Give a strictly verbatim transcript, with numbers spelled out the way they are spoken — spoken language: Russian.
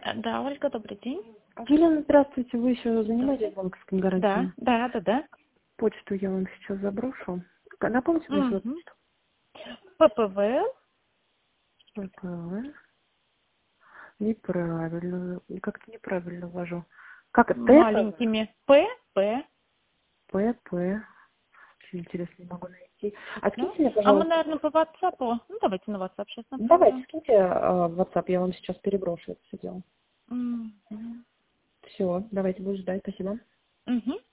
Э, Да, Ольга, добрый день. Елена, здравствуйте. Вы еще занимаетесь банковским Да, гарантием? да, да, да. Почту я вам сейчас заброшу. К- Напомните мне свою Угу. почту. ППВ, ППВ. Неправильно. Как-то неправильно ввожу. Как это? ТПВ? маленькими П, П, ПП. Очень интересно, не могу найти. А да. скиньте мне, А мы, пожалуйста. наверное, по WhatsApp. Ну, давайте на WhatsApp сейчас Давайте, направлю. скиньте э, в WhatsApp, я вам сейчас переброшу это все дело. Угу. Все, давайте, буду ждать. Спасибо. Угу.